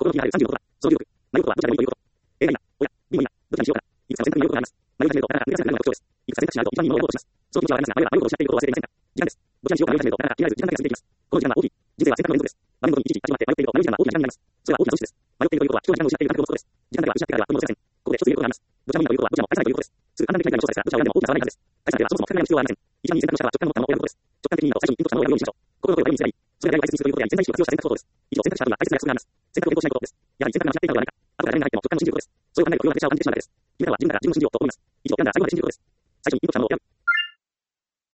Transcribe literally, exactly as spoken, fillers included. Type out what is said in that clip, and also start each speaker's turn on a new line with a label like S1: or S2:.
S1: のキーがあるさんじゅうごことだ。その流力。内容とは、どちらでもいいということ。A がいいな、おや、B もいいな、どちらにしようかな。いくつかの選択によることがあります。迷い始めると、なかなか抜け出せなくなるのが特徴です。いくつか選択肢があると一番いいものを選ぼうとします。その気持ちはわかりますが、あるいは迷うことを失っていることを忘れていませんか。時間です。どちらにしようか迷い始めると、なかなか切られず時間だけが過ぎていきます。この時間は大きい。人生は選択の連続です。場面ごとに一時立ち止まって迷っていると、迷う時間は大きな時間になります。それは大きな損失です。迷っているということは、貴重な時間を失っているだけのことです。時間だけは失ってからはどんどん失せません。ここで一つ言えることがあります。どちらもいいということは、どちらも返さないということです。すぐ簡単できないからの操作ですが、どちらを選んでも大きな差はないはずです。返さなければそもそも考える必要はありません。一番いい選択の仕方は直感のボタンを選ぶことです。直感的にいいのを最初にインプット可能を選ぶようにしましょう。心の声を誰に見せればいい。それが誰を大切にするということであり、潜在意識を活用した選択行動です。以上、選択肢の後には大切な約束があります。選択を変更しないことです。やはり選択が間違っていたのではないか。後から誰が入っても直感の信じることです。それを考えると不要なプレッシャーを感じてしまうだけです。決めたら自分から自分を信じると思います。以上、選んだら最後まで信じることです。最初にインプット可能を選ぶ。